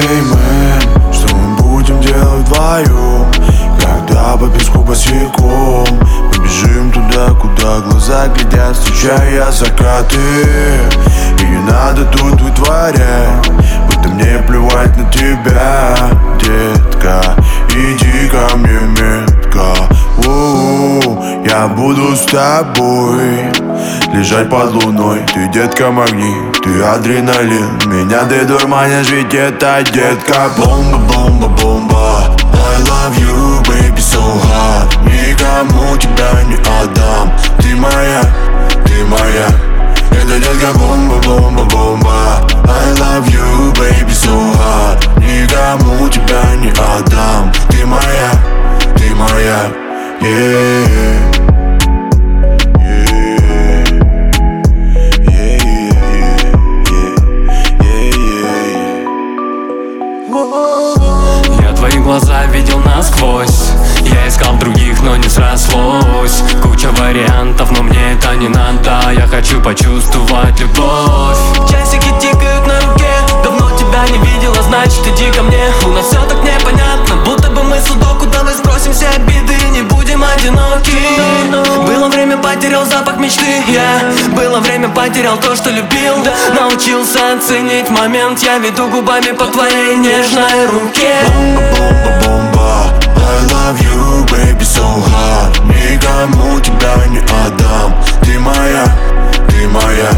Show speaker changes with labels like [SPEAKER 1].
[SPEAKER 1] Эй, мэн, что мы будем делать вдвоем? Когда по песку босиком побежим туда, куда глаза глядят, встречая закаты. И не надо тут вытворять, будто мне плевать на тебя, детка. Иди ко мне метко. Я буду с тобой лежать под луной. Ты, детка, магнит, ты адреналин. Меня ты дурманишь, ведь это, детка, бомба, бомба, бомба. I love you, baby, so hot. Никому тебя не отдам. Ты моя, ты моя. Это, детка, бомба, бомба, бомба. I love you, baby, so hot. Никому тебя не отдам. Ты моя, ты моя. Yeah.
[SPEAKER 2] Я твои глаза видел насквозь. Я искал других, но не срослось. Куча вариантов, но мне это не надо. Я хочу почувствовать любовь. Часики тикают на руке. Давно тебя не видела, значит иди ко мне. У нас все так непонятно, будто бы мы судоку. Давай сбросим все обиды и не будем одиноки. Было время, потерял запах мечты. Было время, потерял то, что любил. Научился оценить момент. Я веду губами по твоей нежной руке.
[SPEAKER 1] Бомба, бомба, бомба. I love you, baby, so hot. Никому тебя не отдам. Ты моя, ты моя.